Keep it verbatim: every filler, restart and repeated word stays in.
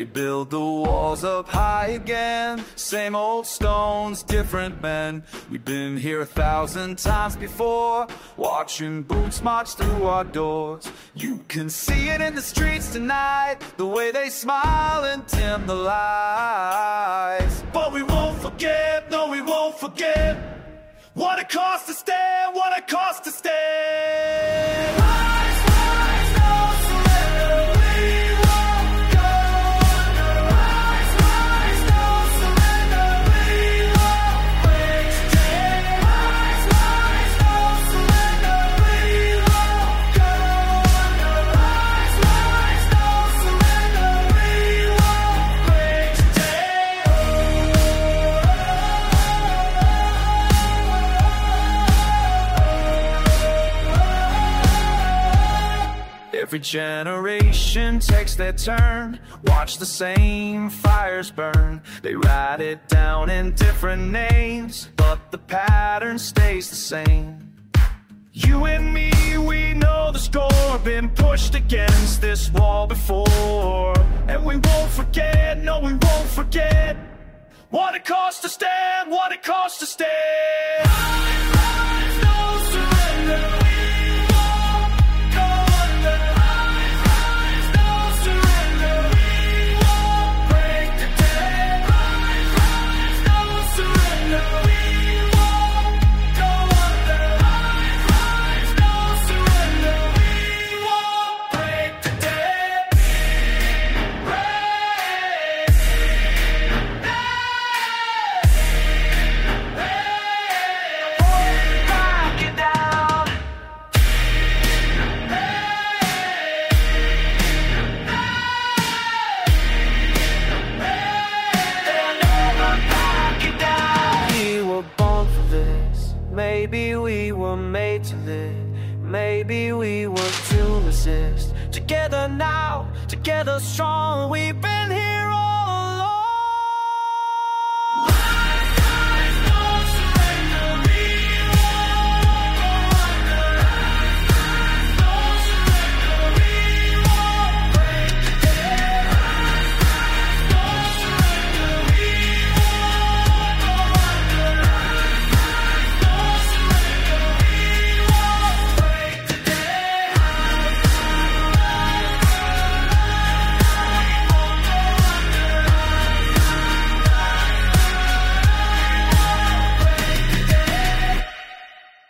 build the walls up high again. Same old stones, different men. We've been here a thousand times before, watching boots march through our doors. You can see it in the streets tonight, the way they smile and dim the lights. But we won't forget, no we won't forget, what it costs to stand, what it costs to stand. Rise, rise, no surrender, we won't go under. Rise, rise, no surrender, we won't break today. Rise, rise, no surrender, we won't go under. Rise, rise, no surrender, we won't break today. Every generation takes their turn, watch the same fires burn. They write it down in different names, but the pattern stays the same. You and me, we know the score, been pushed against this wall before. And we won't forget, no we won't forget, what it costs to stand, what it costs to stand. Rise, rise, no surrender. Maybe we were made to live, maybe we were to resist. Together now, together strong, we've been here